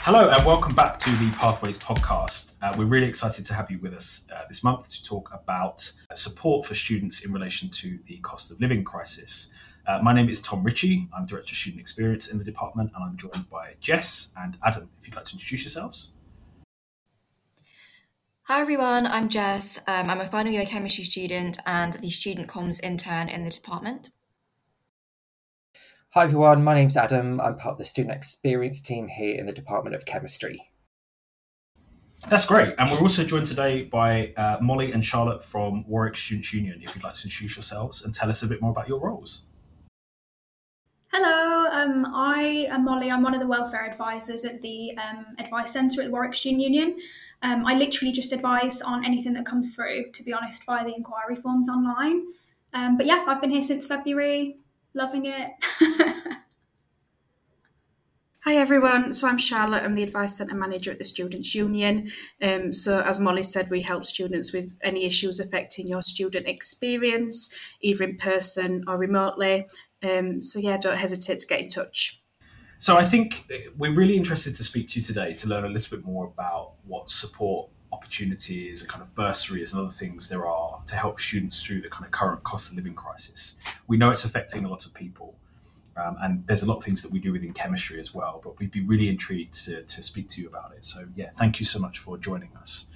Hello and welcome back to the Pathways podcast. We're really excited to have you with us this month to talk about support for students in relation to the cost of living crisis. My name is Tom Ritchie. I'm Director of Student Experience in the department, and I'm joined by Jess and Adam. If you'd like to introduce yourselves. Hi everyone, I'm Jess. I'm a final year chemistry student and the student comms intern in the department. Hi everyone, my name's Adam. I'm part of the student experience team here in the Department of Chemistry. That's great. And we're also joined today by Molly and Charlotte from Warwick Students' Union. If you'd like to introduce yourselves and tell us a bit more about your roles. Hello, I am Molly. I'm one of the welfare advisors at the Advice Centre at the Warwick Student Union. I literally just advise on anything that comes through, to be honest, via the inquiry forms online. But yeah, I've been here since February, loving it. Hi everyone, so I'm Charlotte, I'm the Advice Centre Manager at the Students' Union. So as Molly said, we help students with any issues affecting your student experience, either in person or remotely. So yeah, don't hesitate to get in touch. So I think we're really interested to speak to you today to learn a little bit more about what support opportunities and kind of bursaries and other things there are to help students through the kind of current cost of living crisis. We know it's affecting a lot of people. And there's a lot of things that we do within chemistry as well, but we'd be really intrigued to speak to you about it. So yeah, thank you so much for joining us.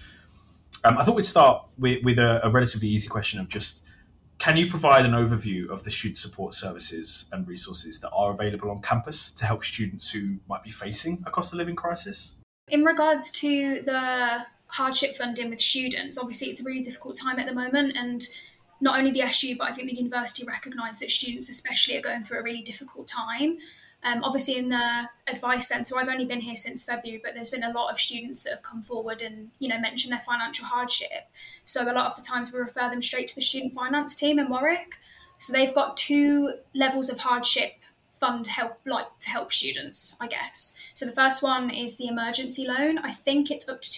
I thought we'd start with a relatively easy question of just, can you provide an overview of the student support services and resources that are available on campus to help students who might be facing a cost of living crisis? In regards to the hardship funding with students, obviously it's a really difficult time at the moment, and not only the SU, but I think the university recognise that students especially are going through a really difficult time. Obviously in the Advice Centre, I've only been here since February, but there's been a lot of students that have come forward and, mentioned their financial hardship. So a lot of the times we refer them straight to the student finance team in Warwick. So they've got two levels of hardship fund to help students, I guess. So the first one is the emergency loan. I think it's up to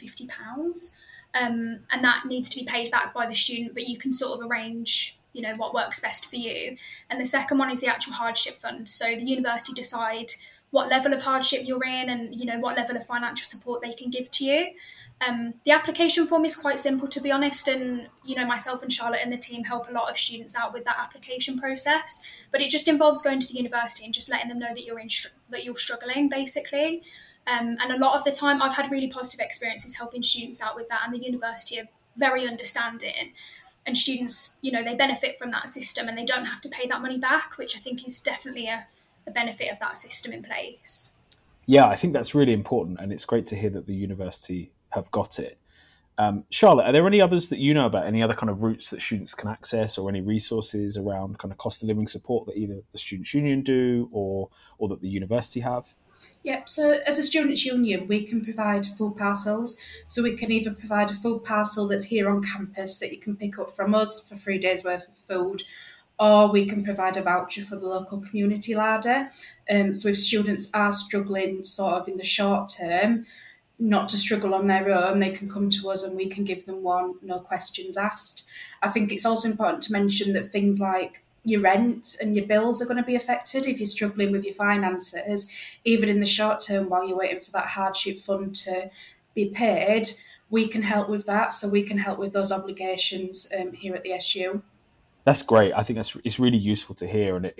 £250. And that needs to be paid back by the student, but you can sort of arrange, what works best for you. And the second one is the actual hardship fund. So the university decide what level of hardship you're in and, what level of financial support they can give to you. The application form is quite simple, to be honest, and, myself and Charlotte and the team help a lot of students out with that application process. But it just involves going to the university and just letting them know that you're struggling, basically. And a lot of the time I've had really positive experiences helping students out with that, and the university are very understanding, and students, they benefit from that system and they don't have to pay that money back, which I think is definitely a benefit of that system in place. Yeah, I think that's really important, and it's great to hear that the university have got it. Charlotte, are there any others that you know about, any other kind of routes that students can access, or any resources around kind of cost of living support that either the Students' Union do or that the university have? Yep, so as a Students' Union, we can provide food parcels. So we can either provide a food parcel that's here on campus that you can pick up from us for 3 days worth of food, or we can provide a voucher for the local community larder. So if students are struggling sort of in the short term, not to struggle on their own, they can come to us and we can give them one, no questions asked. I think it's also important to mention that things like your rent and your bills are going to be affected if you're struggling with your finances, even in the short term while you're waiting for that hardship fund to be paid. We can help with that, so we can help with those obligations here at the SU. That's great. I think it's really useful to hear, and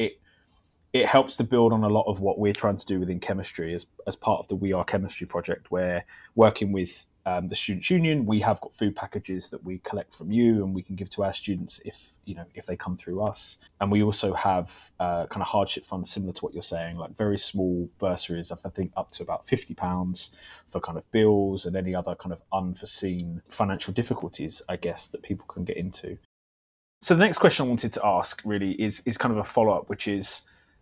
it helps to build on a lot of what we're trying to do within chemistry as part of the We Are Chemistry project. Where working with the Students' Union, we have got food packages that we collect from you and we can give to our students if they come through us. And we also have kind of hardship funds similar to what you're saying, like very small bursaries, I think up to about £50 for kind of bills and any other kind of unforeseen financial difficulties, I guess, that people can get into. So the next question I wanted to ask really is kind of a follow-up, which is,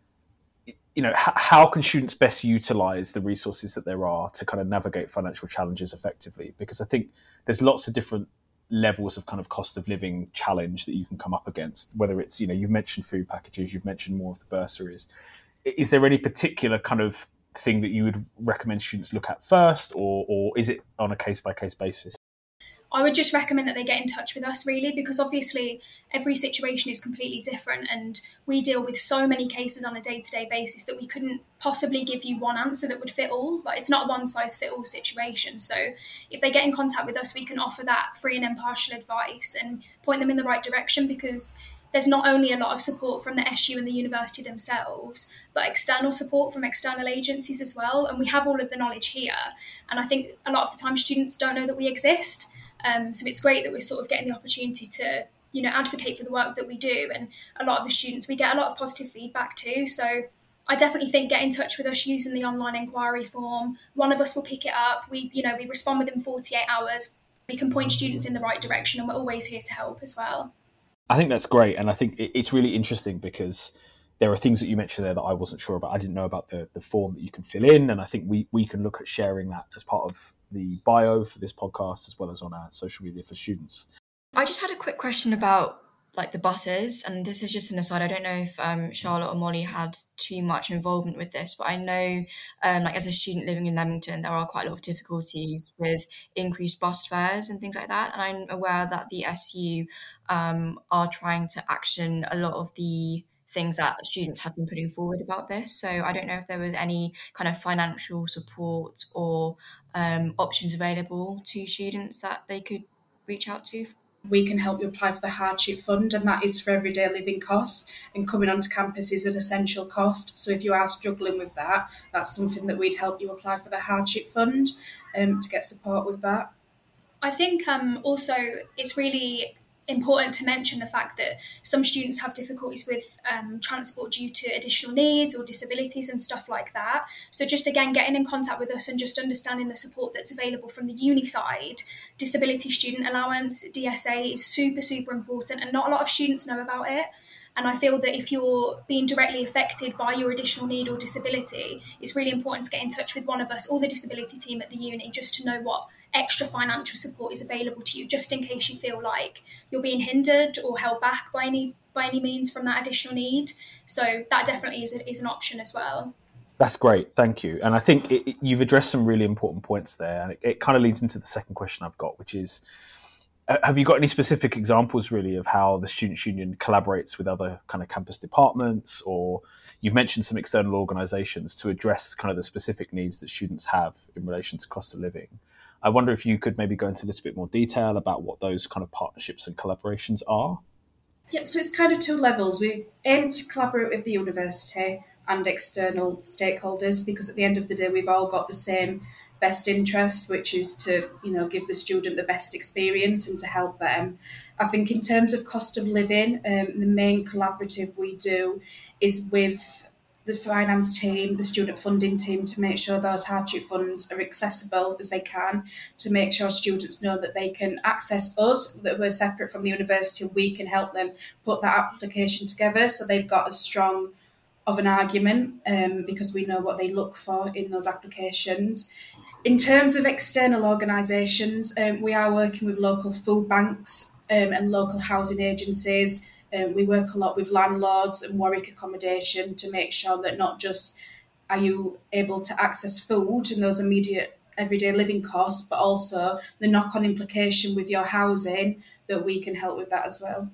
how can students best utilize the resources that there are to kind of navigate financial challenges effectively? Because I think there's lots of different levels of kind of cost of living challenge that you can come up against, whether it's, you've mentioned food packages, you've mentioned more of the bursaries. Is there any particular kind of thing that you would recommend students look at first, or is it on a case-by-case basis? I would just recommend that they get in touch with us, really, because obviously every situation is completely different and we deal with so many cases on a day-to-day basis that we couldn't possibly give you one answer that would fit all. Like, it's not a one-size-fit-all situation. So if they get in contact with us, we can offer that free and impartial advice and point them in the right direction, because there's not only a lot of support from the SU and the university themselves, but external support from external agencies as well. And we have all of the knowledge here. And I think a lot of the time students don't know that we exist. So it's great that we're sort of getting the opportunity to, advocate for the work that we do. And a lot of the students, we get a lot of positive feedback too. So I definitely think get in touch with us using the online inquiry form. One of us will pick it up. We respond within 48 hours. We can point students in the right direction, and we're always here to help as well. I think that's great. And I think it's really interesting because there are things that you mentioned there that I wasn't sure about. I didn't know about the form that you can fill in. And I think we can look at sharing that as part of the bio for this podcast, as well as on our social media for students. I just had a quick question about like the buses, and this is just an aside. I don't know if Charlotte or Molly had too much involvement with this, but I know like as a student living in Leamington, there are quite a lot of difficulties with increased bus fares and things like that. And I'm aware that the SU are trying to action a lot of the things that students have been putting forward about this. So I don't know if there was any kind of financial support or options available to students that they could reach out to. We can help you apply for the hardship fund, and that is for everyday living costs, and coming onto campus is an essential cost. So if you are struggling with that, that's something that we'd help you apply for the hardship fund to get support with that. I think also it's really important to mention the fact that some students have difficulties with transport due to additional needs or disabilities and stuff like that. So just again, getting in contact with us and just understanding the support that's available from the uni side. Disability Student Allowance, DSA, is super, super important, and not a lot of students know about it. And I feel that if you're being directly affected by your additional need or disability, it's really important to get in touch with one of us or the disability team at the uni just to know what extra financial support is available to you, just in case you feel like you're being hindered or held back by any means from that additional need. So that definitely is an option as well. That's great, thank you. And I think you've addressed some really important points there, and it kind of leads into the second question I've got, which is, have you got any specific examples really of how the Students' Union collaborates with other kind of campus departments, or you've mentioned some external organisations to address kind of the specific needs that students have in relation to cost of living? I wonder if you could maybe go into a little bit more detail about what those kind of partnerships and collaborations are. Yeah, so it's kind of two levels. We aim to collaborate with the university and external stakeholders, because at the end of the day, we've all got the same best interest, which is to, give the student the best experience and to help them. I think in terms of cost of living, the main collaborative we do is with the finance team, the student funding team, to make sure those hardship funds are accessible as they can, to make sure students know that they can access us, that we're separate from the university. We can help them put that application together so they've got as strong of an argument, because we know what they look for in those applications. In terms of external organisations, we are working with local food banks and local housing agencies. We work a lot with landlords and Warwick Accommodation to make sure that not just are you able to access food and those immediate everyday living costs, but also the knock-on implication with your housing, that we can help with that as well.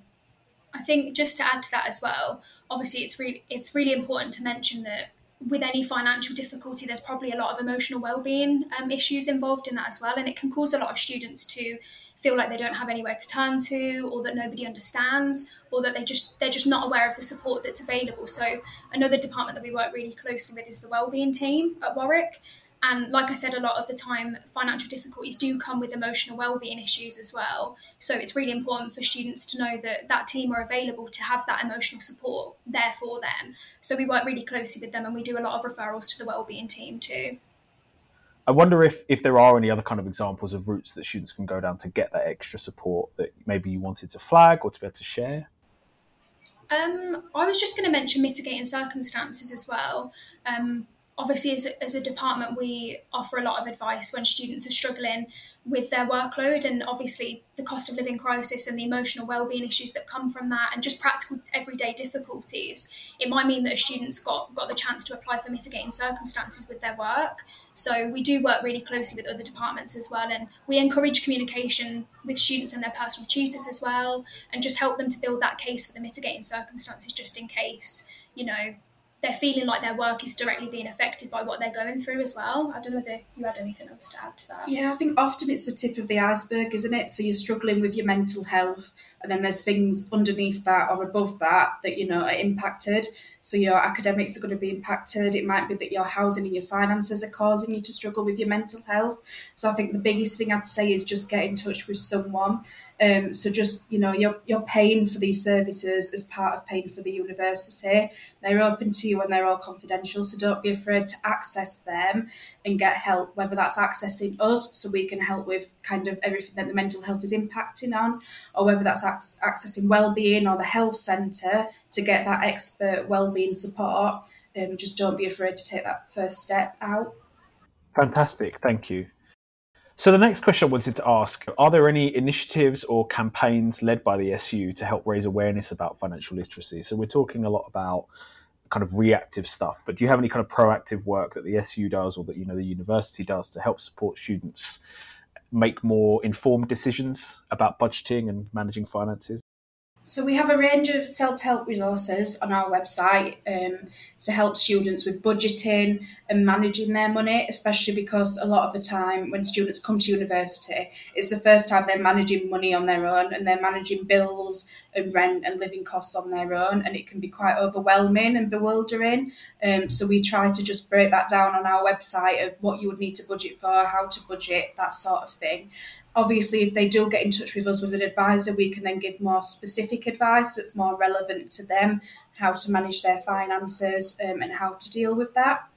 I think just to add to that as well, obviously it's really important to mention that with any financial difficulty, there's probably a lot of emotional well-being issues involved in that as well, and it can cause a lot of students to feel like they don't have anywhere to turn to, or that nobody understands, or that they're just not aware of the support that's available. So another department that we work really closely with is the wellbeing team at Warwick. And like I said, a lot of the time, financial difficulties do come with emotional wellbeing issues as well. So it's really important for students to know that that team are available to have that emotional support there for them. So we work really closely with them, and we do a lot of referrals to the wellbeing team too. I wonder if there are any other kind of examples of routes that students can go down to get that extra support that maybe you wanted to flag or to be able to share. I was just going to mention mitigating circumstances as well. obviously, as a department, we offer a lot of advice when students are struggling with their workload, and obviously the cost of living crisis and the emotional wellbeing issues that come from that, and just practical everyday difficulties. It might mean that a student's got the chance to apply for mitigating circumstances with their work. So we do work really closely with other departments as well, and we encourage communication with students and their personal tutors as well, and just help them to build that case for the mitigating circumstances, just in case, they're feeling like their work is directly being affected by what they're going through as well. I don't know whether you had anything else to add to that. Yeah, I think often it's the tip of the iceberg, isn't it? So you're struggling with your mental health, and then there's things underneath that or above that are impacted. So your academics are going to be impacted. It might be that your housing and your finances are causing you to struggle with your mental health. So I think the biggest thing I'd say is just get in touch with someone. So just, you're paying for these services as part of paying for the university. They're open to you and they're all confidential. So don't be afraid to access them and get help, whether that's accessing us so we can help with kind of everything that the mental health is impacting on, or whether that's accessing wellbeing or the health centre to get that expert wellbeing support. Just don't be afraid to take that first step out. Fantastic, thank you. So the next question I wanted to ask, are there any initiatives or campaigns led by the SU to help raise awareness about financial literacy? So we're talking a lot about kind of reactive stuff, but do you have any kind of proactive work that the SU does or that the university does to help support students make more informed decisions about budgeting and managing finances? So we have a range of self-help resources on our website to help students with budgeting and managing their money, especially because a lot of the time when students come to university, it's the first time they're managing money on their own, and they're managing bills and rent and living costs on their own, and it can be quite overwhelming and bewildering. So we try to just break that down on our website of what you would need to budget for, how to budget, that sort of thing. Obviously, if they do get in touch with us with an advisor, we can then give more specific advice that's more relevant to them, how to manage their finances and how to deal with that.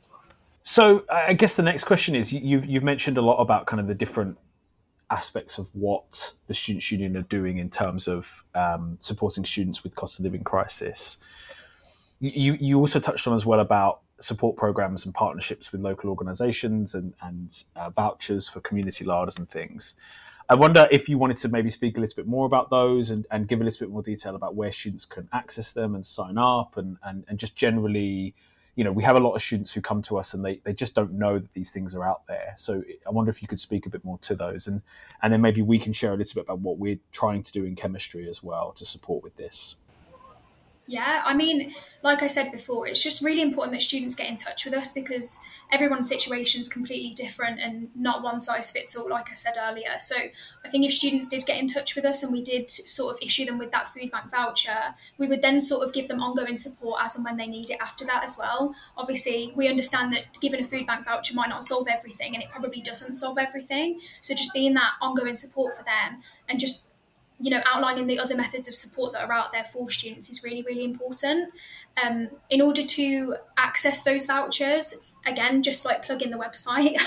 So I guess the next question is, you've mentioned a lot about kind of the different aspects of what the Students' Union are doing in terms of supporting students with cost of living crisis. You also touched on as well about support programs and partnerships with local organisations and vouchers for community larders and things. I wonder if you wanted to maybe speak a little bit more about those and give a little bit more detail about where students can access them and sign up and just generally, we have a lot of students who come to us and they just don't know that these things are out there. So I wonder if you could speak a bit more to those and then maybe we can share a little bit about what we're trying to do in chemistry as well to support with this. Yeah, I mean, like I said before, it's just really important that students get in touch with us because everyone's situation is completely different and not one size fits all, like I said earlier. So I think if students did get in touch with us and we did sort of issue them with that food bank voucher, we would then sort of give them ongoing support as and when they need it after that as well. Obviously, we understand that giving a food bank voucher might not solve everything, and it probably doesn't solve everything. So just being that ongoing support for them and just outlining the other methods of support that are out there for students is really, really important. In order to access those vouchers, again, just like plug in the website,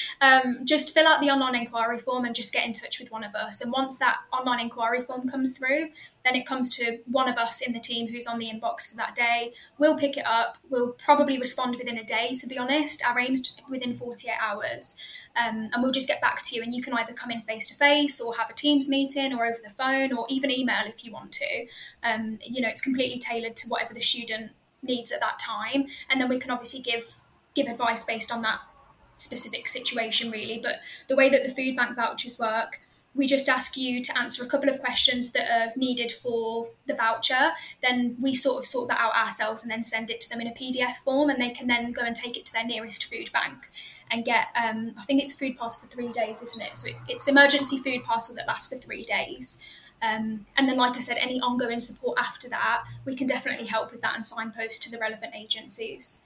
just fill out the online inquiry form and just get in touch with one of us. And once that online inquiry form comes through, then it comes to one of us in the team who's on the inbox for that day. We'll pick it up. We'll probably respond within a day, to be honest. Our aim's within 48 hours. And we'll just get back to you, and you can either come in face-to-face or have a Teams meeting or over the phone or even email if you want to. It's completely tailored to whatever the student needs at that time. And then we can obviously give advice based on that specific situation, really. But the way that the food bank vouchers work, we just ask you to answer a couple of questions that are needed for the voucher. Then we sort of sort that out ourselves and then send it to them in a PDF form, and they can then go and take it to their nearest food bank and get, I think it's a food parcel for 3 days, isn't it? So it's emergency food parcel that lasts for 3 days. And then, like I said, any ongoing support after that, we can definitely help with that and signpost to the relevant agencies.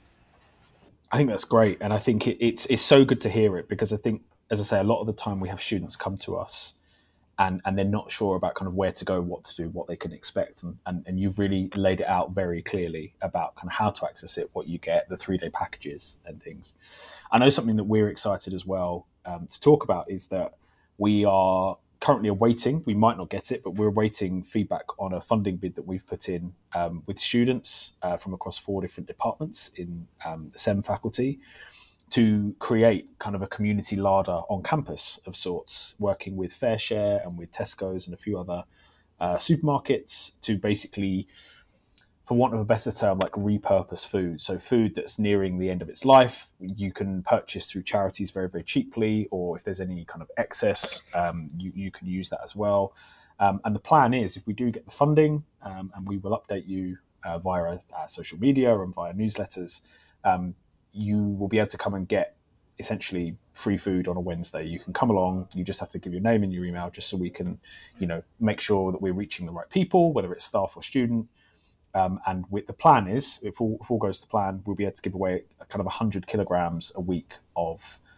I think that's great. And I think it's so good to hear it because I think, as I say, a lot of the time we have students come to us and they're not sure about kind of where to go, what to do, what they can expect. And you've really laid it out very clearly about kind of how to access it, what you get, the 3-day packages and things. I know something that we're excited as well to talk about is that we are currently awaiting, we might not get it, but we're awaiting feedback on a funding bid that we've put in with students from across 4 different departments in the SEM faculty to create kind of a community larder on campus of sorts, working with FareShare and with Tesco's and a few other supermarkets to basically, for want of a better term, like repurpose food. So food that's nearing the end of its life, you can purchase through charities very, very cheaply, or if there's any kind of excess, you can use that as well. And the plan is, if we do get the funding, and we will update you via our social media and via newsletters, you will be able to come and get essentially free food on a Wednesday. You can come along, you just have to give your name and your email just so we can, make sure that we're reaching the right people, whether it's staff or student. And with the plan is, if all goes to plan, we'll be able to give away kind of 100 kilograms a week of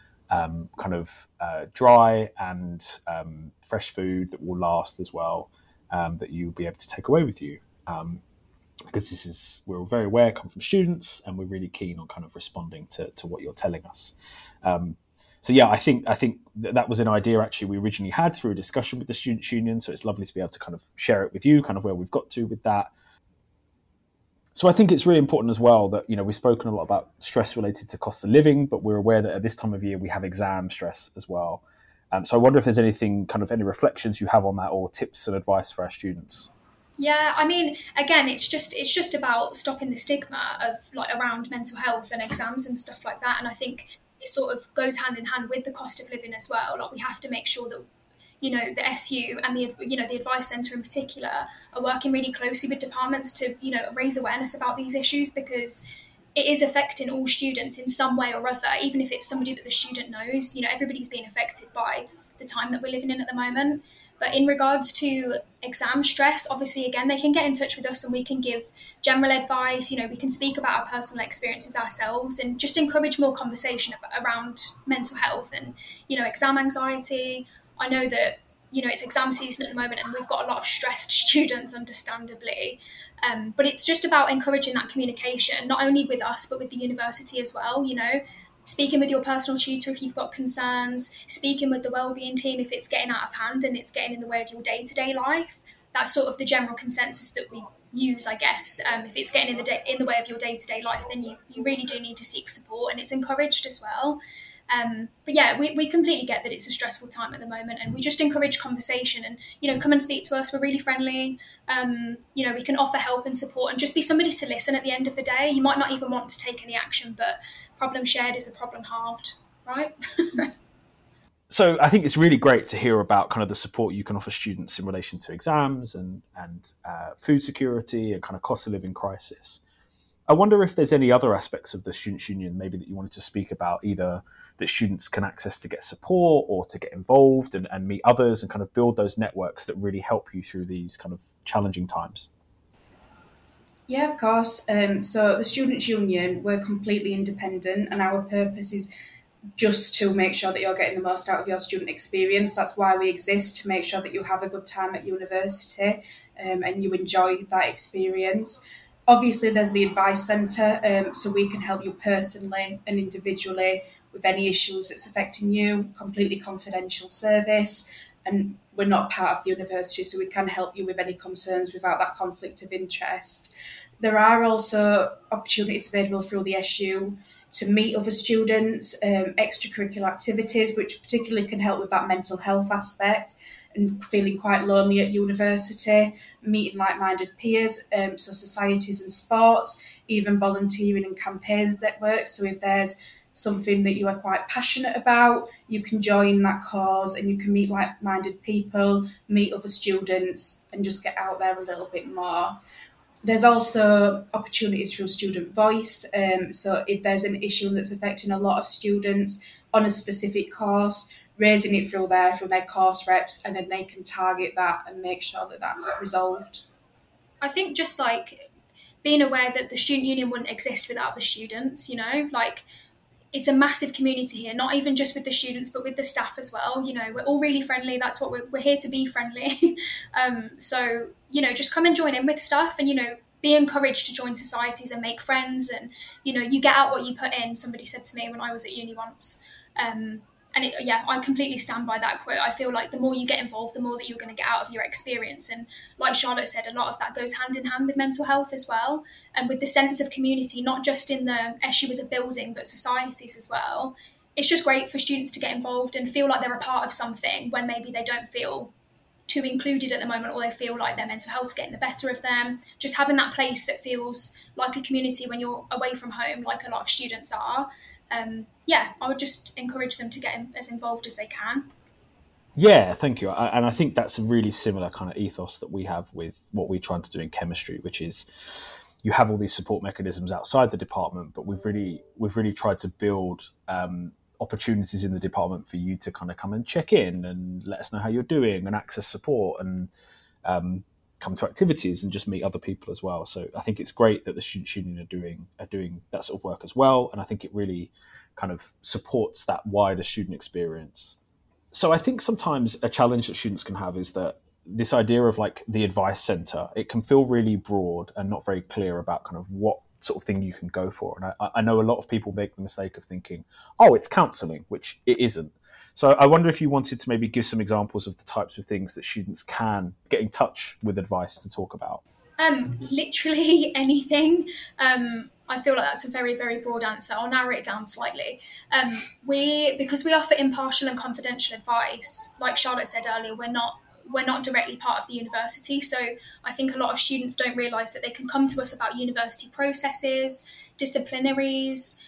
dry and fresh food that will last as well, that you'll be able to take away with you. Because we're very aware, come from students, and we're really keen on kind of responding to what you're telling us. So yeah, I think that was an idea actually we originally had through a discussion with the Students' Union. So it's lovely to be able to kind of share it with you, kind of where we've got to with that. So I think it's really important as well that, we've spoken a lot about stress related to cost of living, but we're aware that at this time of year we have exam stress as well. So I wonder if there's any reflections you have on that, or tips and advice for our students. Yeah, I mean, again, it's just about stopping the stigma of around mental health and exams and stuff like that. And I think it sort of goes hand in hand with the cost of living as well. We have to make sure that the SU and the advice centre in particular are working really closely with departments to raise awareness about these issues, because it is affecting all students in some way or other, even if it's somebody that the student knows. Everybody's being affected by the time that we're living in at the moment. But in regards to exam stress, obviously, again, they can get in touch with us and we can give general advice. We can speak about our personal experiences ourselves and just encourage more conversation around mental health and, exam anxiety. I know that, it's exam season at the moment and we've got a lot of stressed students, understandably. But it's just about encouraging that communication, not only with us, but with the university as well, speaking with your personal tutor if you've got concerns, speaking with the wellbeing team if it's getting out of hand and it's getting in the way of your day-to-day life. That's sort of the general consensus that we use, I guess. If it's getting in the way of your day-to-day life, then you really do need to seek support, and it's encouraged as well. But yeah, we completely get that it's a stressful time at the moment, and we just encourage conversation and, come and speak to us. We're really friendly. We can offer help and support and just be somebody to listen at the end of the day. You might not even want to take any action, but problem shared is a problem halved, right? So I think it's really great to hear about kind of the support you can offer students in relation to exams and food security and kind of cost of living crisis. I wonder if there's any other aspects of the Students' Union maybe that you wanted to speak about, either that students can access to get support or to get involved and meet others and kind of build those networks that really help you through these kind of challenging times. Yeah, of course. So the Students' Union, we're completely independent, and our purpose is just to make sure that you're getting the most out of your student experience. That's why we exist, to make sure that you have a good time at university and you enjoy that experience. Obviously, there's the advice centre, so we can help you personally and individually with any issues that's affecting you, completely confidential service, and we're not part of the university, so we can help you with any concerns without that conflict of interest. There are also opportunities available through the SU to meet other students, extracurricular activities, which particularly can help with that mental health aspect and feeling quite lonely at university, meeting like-minded peers, so societies and sports, even volunteering and campaigns networks. So if there's something that you are quite passionate about, you can join that cause and you can meet like-minded people, meet other students, and just get out there a little bit more. There's also opportunities through Student Voice. So if there's an issue that's affecting a lot of students on a specific course, raising it through their course reps, and then they can target that and make sure that that's resolved. I think just being aware that the Student Union wouldn't exist without the students, it's a massive community here, not even just with the students, but with the staff as well. We're all really friendly. That's what we're here to be, friendly. So, just come and join in with stuff and, be encouraged to join societies and make friends. And, you get out what you put in, somebody said to me when I was at uni once. And And I completely stand by that quote. I feel like the more you get involved, the more that you're going to get out of your experience. And like Charlotte said, a lot of that goes hand in hand with mental health as well. And with the sense of community, not just in the SU as a building, but societies as well. It's just great for students to get involved and feel like they're a part of something when maybe they don't feel too included at the moment, or they feel like their mental health's getting the better of them. Just having that place that feels like a community when you're away from home, like a lot of students are. I would just encourage them to get as involved as they can. Yeah, thank you. And I think that's a really similar kind of ethos that we have with what we're trying to do in chemistry, which is you have all these support mechanisms outside the department, but we've really tried to build opportunities in the department for you to kind of come and check in and let us know how you're doing and access support and come to activities and just meet other people as well. So I think it's great that the Students' Union are doing that sort of work as well. And I think it really kind of supports that wider student experience. So I think sometimes a challenge that students can have is that this idea of like the advice centre, it can feel really broad and not very clear about kind of what sort of thing you can go for. And I know a lot of people make the mistake of thinking, oh, it's counselling, which it isn't. So I wonder if you wanted to maybe give some examples of the types of things that students can get in touch with advice to talk about. Literally anything. I feel like that's a very, very broad answer. I'll narrow it down slightly. Because we offer impartial and confidential advice, like Charlotte said earlier, we're not directly part of the university. So I think a lot of students don't realise that they can come to us about university processes, disciplinaries,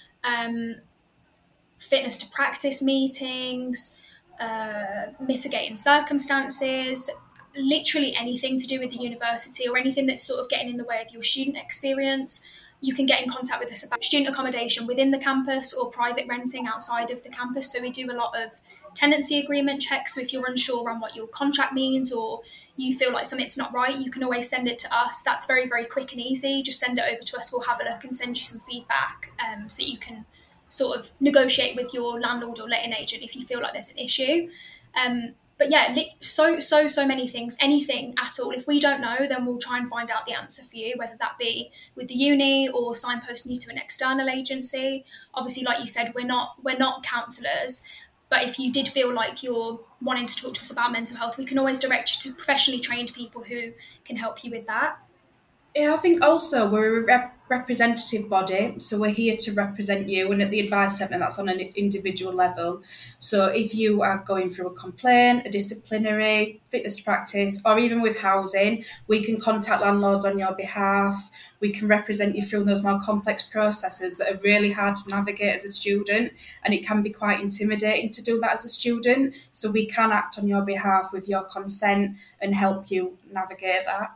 fitness to practice meetings, mitigating circumstances, literally anything to do with the university or anything that's sort of getting in the way of your student experience. You can get in contact with us about student accommodation within the campus or private renting outside of the campus. So we do a lot of tenancy agreement checks. So if you're unsure on what your contract means or you feel like something's not right, you can always send it to us. That's very, very quick and easy. Just send it over to us. We'll have a look and send you some feedback so you can sort of negotiate with your landlord or letting agent if you feel like there's an issue. But yeah, so many things, anything at all. If we don't know, then we'll try and find out the answer for you, whether that be with the uni or signposting you to an external agency. Obviously, like you said, we're not counsellors, but if you did feel like you're wanting to talk to us about mental health, we can always direct you to professionally trained people who can help you with that. Yeah, I think also we're a representative body, so we're here to represent you, and at the Advice Centre that's on an individual level. So if you are going through a complaint, a disciplinary, fitness to practice, or even with housing, we can contact landlords on your behalf. We can represent you through those more complex processes that are really hard to navigate as a student, and it can be quite intimidating to do that as a student. So we can act on your behalf with your consent and help you navigate that.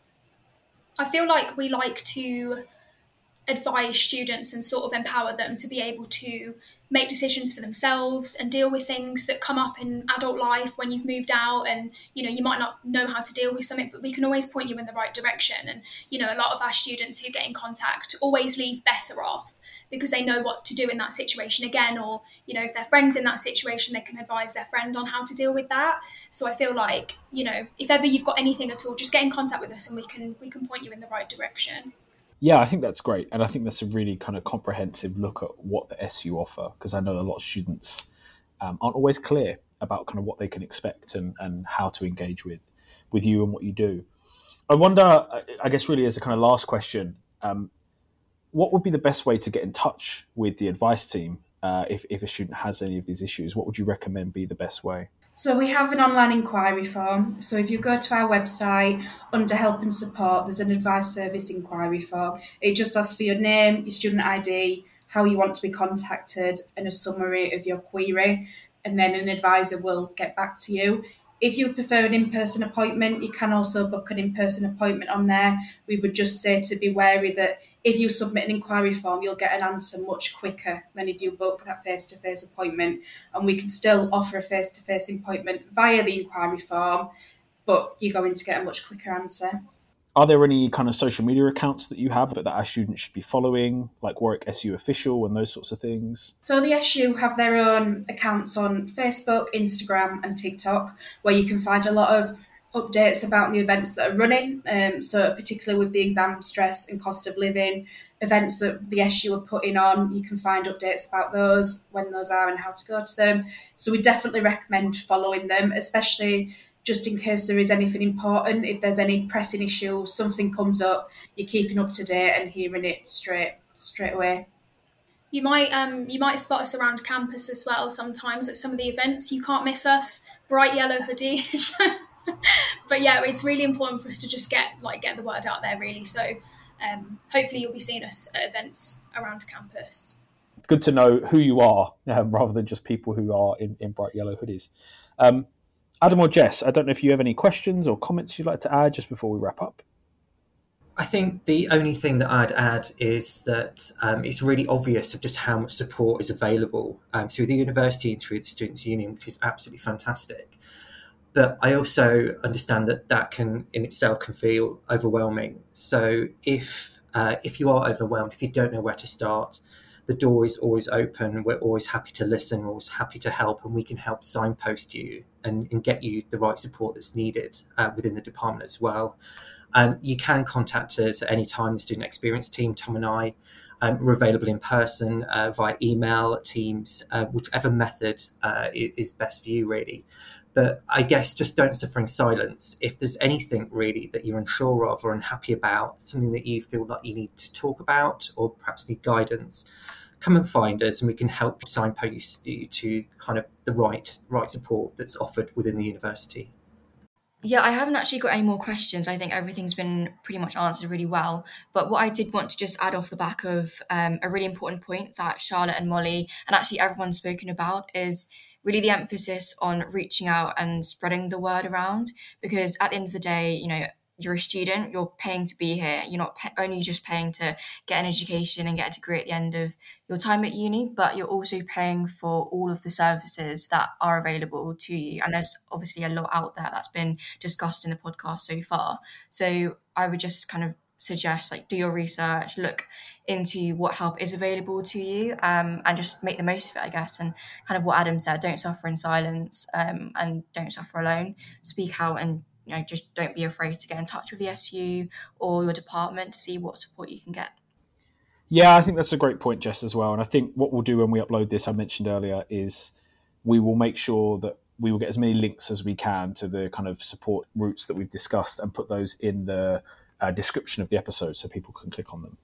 I feel like we like to advise students and sort of empower them to be able to make decisions for themselves and deal with things that come up in adult life when you've moved out and, you might not know how to deal with something, but we can always point you in the right direction. And, a lot of our students who get in contact always leave better off because they know what to do in that situation again, or, if their friend's in that situation, they can advise their friend on how to deal with that. So I feel like, if ever you've got anything at all, just get in contact with us and we can point you in the right direction. Yeah, I think that's great. And I think that's a really kind of comprehensive look at what the SU offer, because I know a lot of students aren't always clear about kind of what they can expect and how to engage with you and what you do. I wonder, I guess really as a kind of last question, what would be the best way to get in touch with the advice team if a student has any of these issues? What would you recommend be the best way? So we have an online inquiry form. So if you go to our website, under help and support, there's an advice service inquiry form. It just asks for your name, your student ID, how you want to be contacted, and a summary of your query. And then an advisor will get back to you. If you prefer an in-person appointment, you can also book an in-person appointment on there. We would just say to be wary that if you submit an inquiry form, you'll get an answer much quicker than if you book that face-to-face appointment. And we can still offer a face-to-face appointment via the inquiry form, but you're going to get a much quicker answer. Are there any kind of social media accounts that you have that our students should be following, like Warwick SU Official and those sorts of things? So the SU have their own accounts on Facebook, Instagram and TikTok, where you can find a lot of updates about the events that are running. So particularly with the exam stress and cost of living, events that the SU are putting on. You can find updates about those, when those are and how to go to them. So we definitely recommend following them, especially just in case there is anything important. If there's any pressing issue, something comes up, you're keeping up to date and hearing it straight away. You might spot us around campus as well sometimes at some of the events. You can't miss us. Bright yellow hoodies. But yeah, it's really important for us to just get the word out there, really. So hopefully you'll be seeing us at events around campus. Good to know who you are, rather than just people who are in bright yellow hoodies. Adam or Jess, I don't know if you have any questions or comments you'd like to add just before we wrap up. I think the only thing that I'd add is that it's really obvious of just how much support is available through the university and through the Students' Union, which is absolutely fantastic. But I also understand that can in itself can feel overwhelming. So if you are overwhelmed, if you don't know where to start, the door is always open. We're always happy to listen. We're always happy to help, and we can help signpost you and get you the right support that's needed within the department as well. You can contact us at any time. The Student Experience team, Tom and I, we're available in person, via email, Teams, whichever method is best for you, really. But I guess just don't suffer in silence. If there's anything really that you're unsure of or unhappy about, something that you feel like you need to talk about or perhaps need guidance, come and find us and we can help signpost you to kind of the right support that's offered within the university. Yeah, I haven't actually got any more questions. I think everything's been pretty much answered really well. But what I did want to just add off the back of a really important point that Charlotte and Molly, and actually everyone's spoken about, is really the emphasis on reaching out and spreading the word around. Because at the end of the day, you're a student, you're paying to be here. You're not only just paying to get an education and get a degree at the end of your time at uni, but you're also paying for all of the services that are available to you. And there's obviously a lot out there that's been discussed in the podcast so far. So I would just kind of suggest, do your research, look into what help is available to you, and just make the most of it, I guess. And kind of what Adam said, don't suffer in silence, and don't suffer alone. Speak out and just don't be afraid to get in touch with the SU or your department to see what support you can get. Yeah, I think that's a great point, Jess, as well. And I think what we'll do when we upload this, I mentioned earlier, is we will make sure that we will get as many links as we can to the kind of support routes that we've discussed and put those in the description of the episode so people can click on them.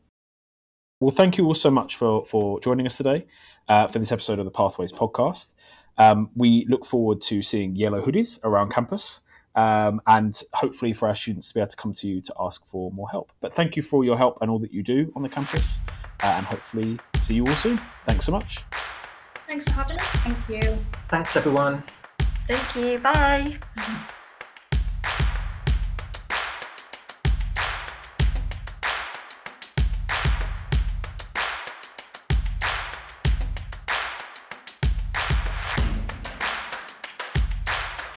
Well, thank you all so much for joining us today for this episode of the Pathways podcast. We look forward to seeing yellow hoodies around campus. And hopefully for our students to be able to come to you to ask for more help. But thank you for all your help and all that you do on the campus, and hopefully see you all soon. Thanks so much. Thanks for having us. Thank you. Thanks, everyone. Thank you. Bye.